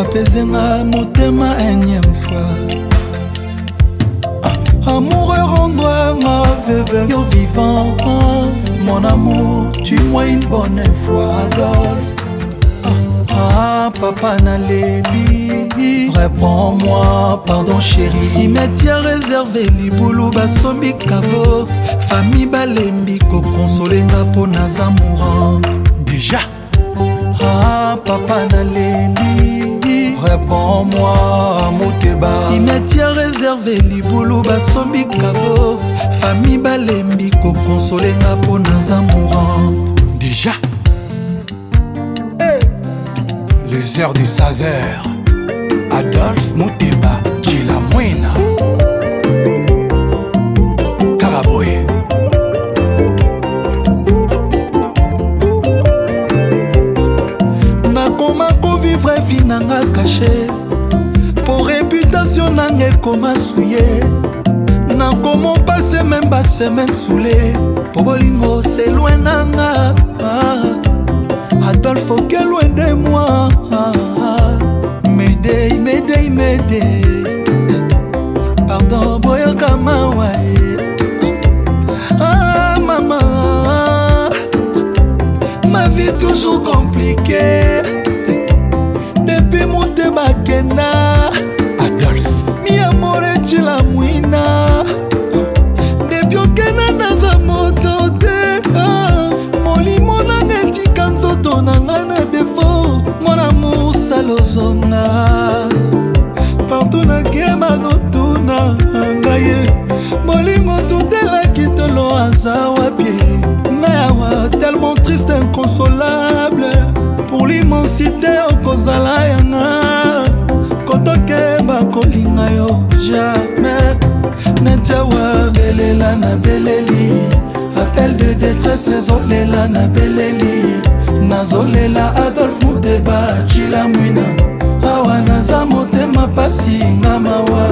apaisenga motema énième fois. Amoureux rends-moi ma veuve yo vivant. Mon amour, tue-moi une bonne fois, Adolphe. Papa Naléli, réponds-moi, pardon chérie. Cimetière réservé, Liboulou Basombi Kavo. Famille Balembi, ko consolenga po naza mourante. Déjà. Papa Naléli, réponds-moi, Moteba. Cimetière réservé, Liboulou Basombi Kavo. Famille Balembi, ko consolenga po naza mourante. Déjà. Les heures du saveur, Adolphe Moteba, Chilamwina, Karaboy. Nakoma ko vivre vie nanga caché. Pour réputation nanga koma souillé. Nakoma passer même ba semaine saoulé. Pour bolingo c'est loin nanga. Adolphe, ok, loin de moi. M'aider, m'aider, m'aider. Pardon, boyo kamawae. Maman, ma vie toujours compliquée. Depuis mon débakena, Adolphe, mi amore chilamwina. Depuis okena naza moto te. Molimo nangeti kanzoto nangana défaut. Mon amour salozonga. Partout na kema dotuna ngaye. Molimo tutela kitolo azawa pied. Ngayawa tellement triste, inconsolable. Pour l'immensité okozala yanga. Kotoke bakolinga yo jamais. Netiawa belela na beleli. Appel de détresse zolela na beleli. Nazolela Adolphe Moteba Chilamwina. Awa naza motema pasi nga mawa.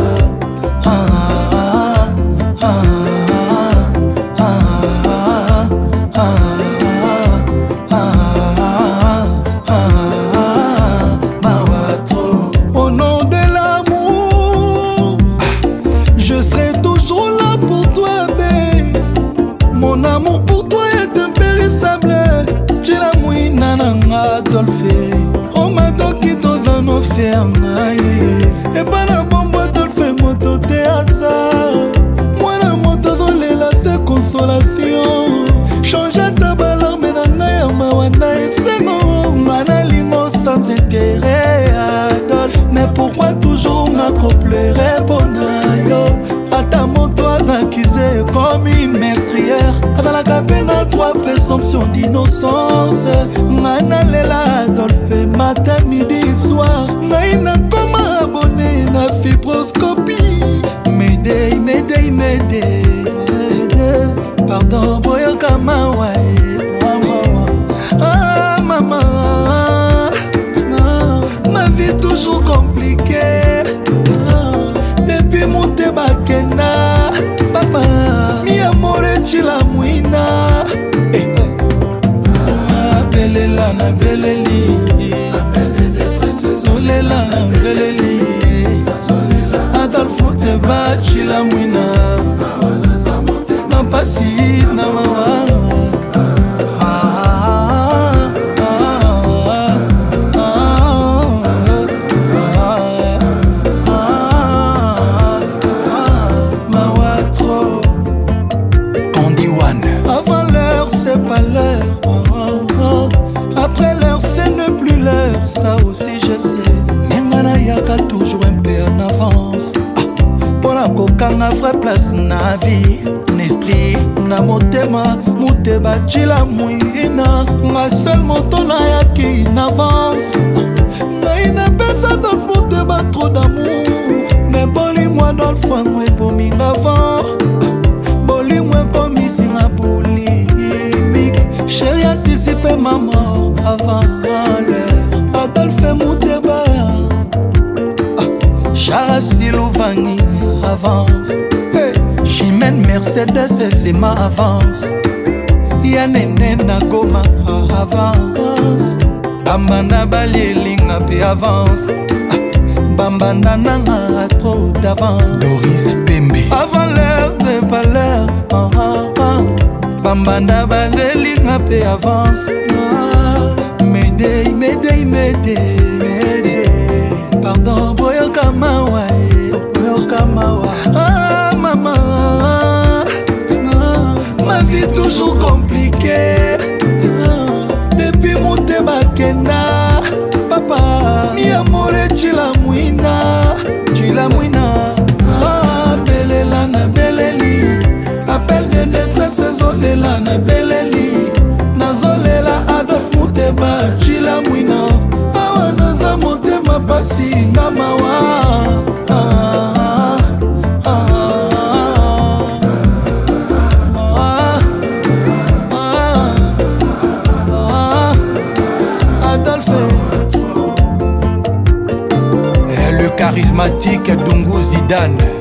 Au nom de l'amour, je serai toujours là pour toi, babe. Mon amour pour toi est impérissable. Chilamwina nanga Adolphe. On m'a toki dans nos fernailles. Et pas la bombe Adolphe moto te asa. Moi la moto dolela c'est consolation. Change ta balarme nanga ya mawana efemo. Manalimo sans intérêt Adolphe. Mais pourquoi toujours m'accouplerait bonayo? Ata moto accusé comme une meurtrière. Dans la cabine à trois présomptions d'innocence. Manalela Adolphe matin, midi, soir. Naïna comme abonné na fibroscopie. M'aider, m'aider, m'aider. Pardon, boyo kamawae. Maman, ma vie toujours compliquée. Depuis mon débakena, papa, mi amore chilamwina. Belela na beleli. Zolela na beleli. Adolphe Moteba Chilamwina. Mapasi na mawa. Avant l'heure c'est pas l'heure. Après l'heure c'est ne plus l'heure. Ça aussi je sais. Nengana yaka toujours un peu en avance. Pour la coca na vraie place na vie. N'esprit na motema. Moteba Chilamwina. Ma seule moto na yaki in avance. Na ina pesa Adolphe Moteba trop d'amour. Mais boli-moi Adolphe Mwe pour m'ingavant. Boli-moi pour m'isina boulimique. Chérie anticipé ma mort avant l'heure. Adolphe Moteba. Charassi Louvangi avance. Chimène Mercedes et Zema avance. Yanene Nagoma avance. bambanda balielinga pe avance bambanda nanga trop d'avance. Doris Pembe avant l'heure de valeur bambanda balielinga pe avance. Médée, médée, médée, pardon, boyoka mawa, boyoka mawa. Ah maman, ma vie toujours compliquée. Depuis mon bakena, papa, mi amore chilamouina, chilamouina. Ah belela na beleli, appel de détresse zolela na beleli, nazolela Adolphe Muteba chilamouina. Awa naza motema pasi nga mawa. Le charismatique Dungu Zidane.